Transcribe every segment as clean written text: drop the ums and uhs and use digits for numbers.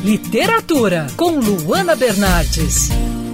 Literatura, com Luana Bernardes.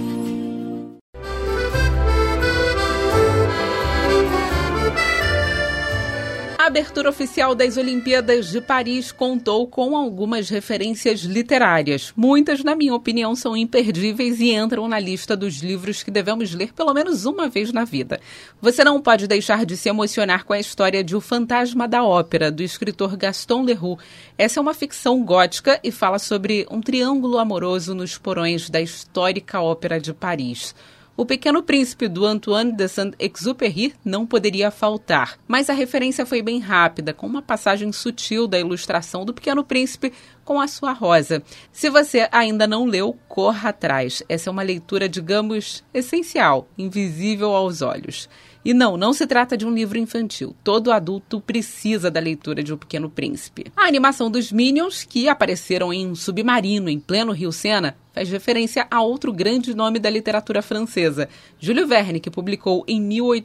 A abertura oficial das Olimpíadas de Paris contou com algumas referências literárias. Muitas, na minha opinião, são imperdíveis e entram na lista dos livros que devemos ler pelo menos uma vez na vida. Você não pode deixar de se emocionar com a história de O Fantasma da Ópera, do escritor Gaston Leroux. Essa é uma ficção gótica e fala sobre um triângulo amoroso nos porões da histórica Ópera de Paris. O Pequeno Príncipe, do Antoine de Saint-Exupéry, não poderia faltar, mas a referência foi bem rápida, com uma passagem sutil da ilustração do Pequeno Príncipe com a sua rosa. Se você ainda não leu, corra atrás. Essa é uma leitura, digamos, essencial, invisível aos olhos. E não se trata de um livro infantil. Todo adulto precisa da leitura de O Pequeno Príncipe. A animação dos Minions, que apareceram em um submarino em pleno Rio Sena, faz referência a outro grande nome da literatura francesa, Júlio Verne, que publicou em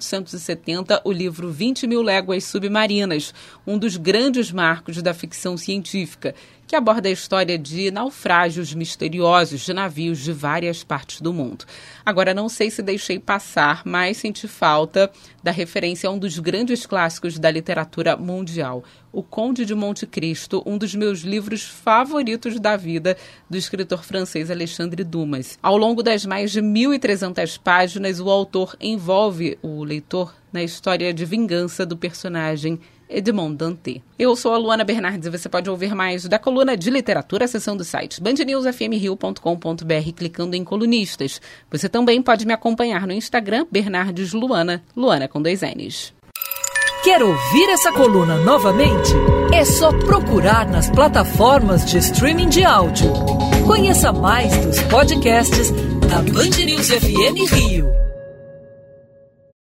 1870 o livro 20.000 Léguas Submarinas, um dos grandes marcos da ficção científica, que aborda a história de naufrágios misteriosos de navios de várias partes do mundo. Agora, não sei se deixei passar, mas senti falta da referência a um dos grandes clássicos da literatura mundial, O Conde de Monte Cristo, um dos meus livros favoritos da vida, do escritor francês Alexandre Dumas. Ao longo das mais de 1.300 páginas, o autor envolve o leitor na história de vingança do personagem Edmond Dantès. Eu sou a Luana Bernardes e você pode ouvir mais da coluna de literatura acessando o site bandnewsfmrio.com.br clicando em colunistas. Você também pode me acompanhar no Instagram, Bernardes Luana, Luana com 2 N's. Quer ouvir essa coluna novamente? É só procurar nas plataformas de streaming de áudio. Conheça mais dos podcasts da Band News FM Rio.